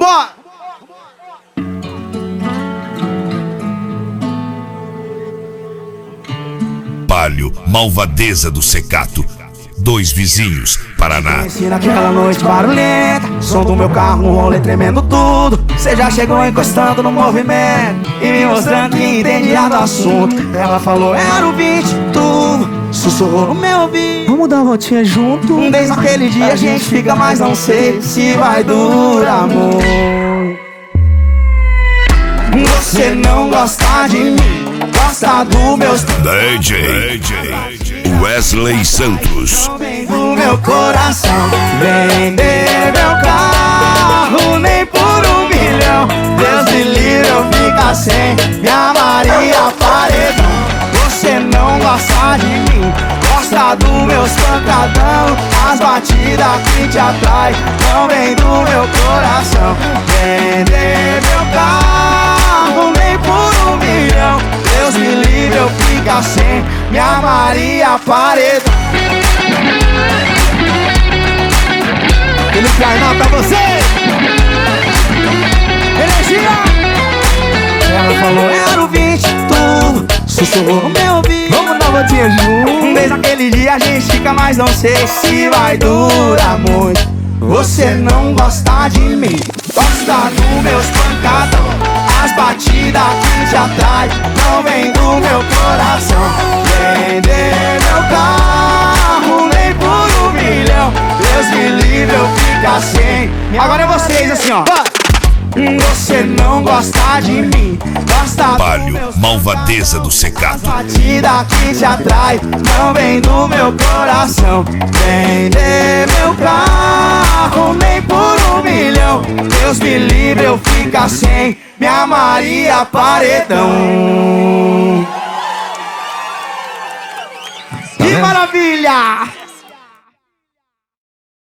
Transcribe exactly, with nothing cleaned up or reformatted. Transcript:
Vambora! Palio, malvadeza do Secato. Dois vizinhos, Paraná. Conheci naquela noite barulhenta, som do meu carro, um rolê tremendo tudo. Cê já chegou encostando no movimento e me mostrando que entendia do assunto. Ela falou, era o beat, tu sussurrou no meu ouvido. Vamos dar uma voltinha junto? Desde aquele dia a gente fica, mas não sei se vai durar, amor. Você não gosta de mim, gosta do meu D J Wesley Santos. vem do meu coração, vender meu carro nem por um milhão. Deus me livre eu ficar sem minha Maria Paredão. Você não gosta de mim, gosta do meu pancadão. As batidas que te atrai não vem do meu coração. Vender meu carro nem por um milhão. Deus me livre eu ficar sem minha Maria Paredão. Felipe Arnaldo pra você. Energia. Ela falou, era o vinte, tu sussurrou no meu ouvido. Vamos dar uma voltinha junto? Desde aquele dia a gente fica, mas não sei se vai durar muito. Você não gosta de mim, gosta dos meus pancadão. As batidas que te atrai não vem do meu coração. Vender meu carro nem por um milhão. Deus me livre eu ficar sem. Agora é vocês assim, ó. Você não gosta de mim, gosta Palio, malvadeza do Secato. As batidas que te atrai não vem do meu coração. Vender meu carro nem por um milhão. Deus me livre eu ficar sem minha Maria Paredão. Que maravilha!